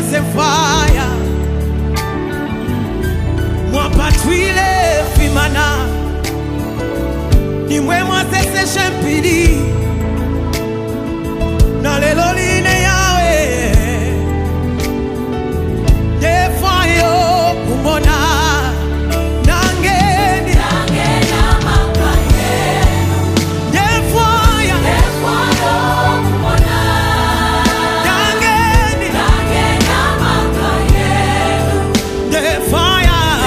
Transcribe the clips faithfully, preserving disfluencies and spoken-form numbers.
se fire. Moi patrouille fimana. Ni mwe moi se se champidi. Na le loline yawe. De fire kumona. Nangeni. Nangeni amakaye. De fire. De fire kumona. Nangeni. Nangeni amakaye. De fire.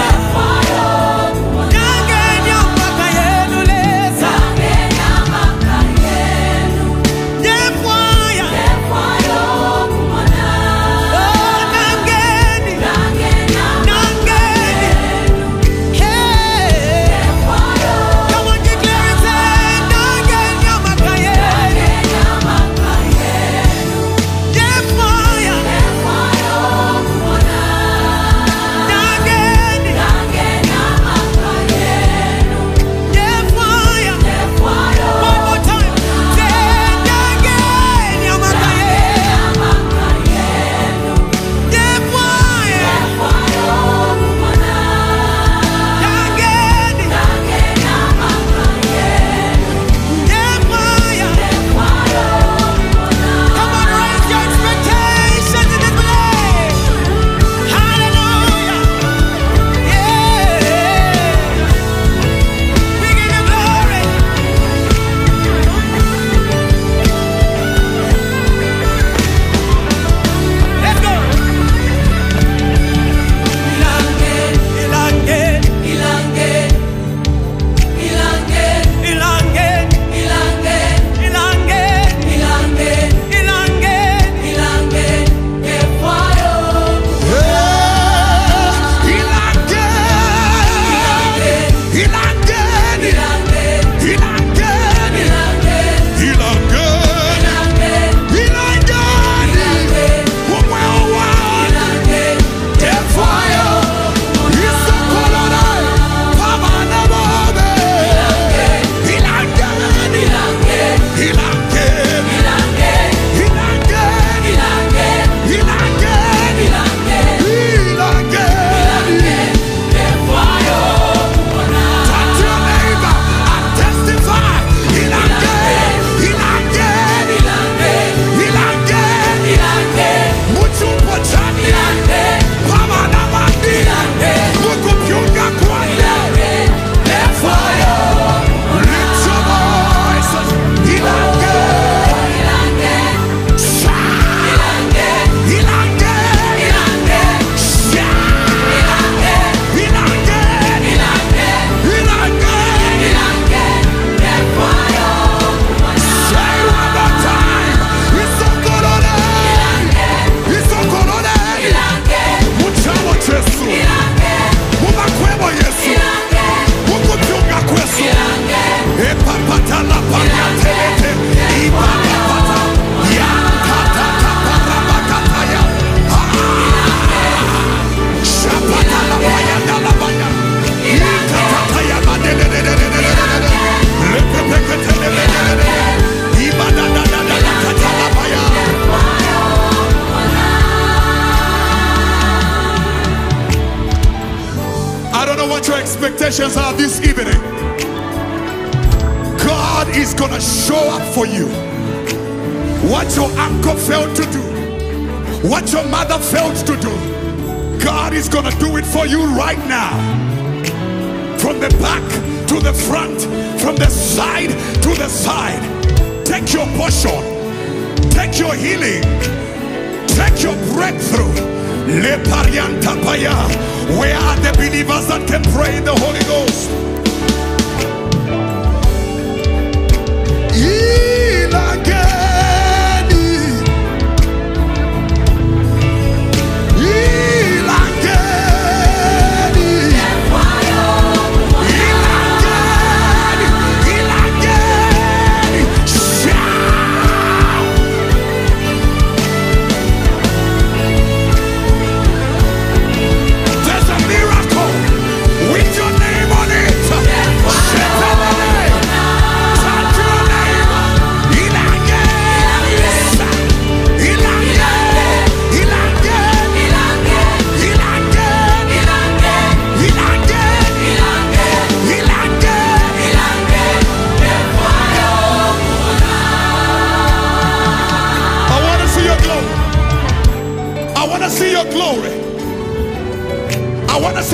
Expectations are this evening. God is gonna show up for you. What your uncle failed to do, what your mother failed to do, God is gonna do it for you right now. From the back to the front, from the side to the side. Take your portion, take your healing, take your breakthrough. Le parianta paya. Where are the believers that can pray in the Holy Ghost? There's a miracle with your name on it.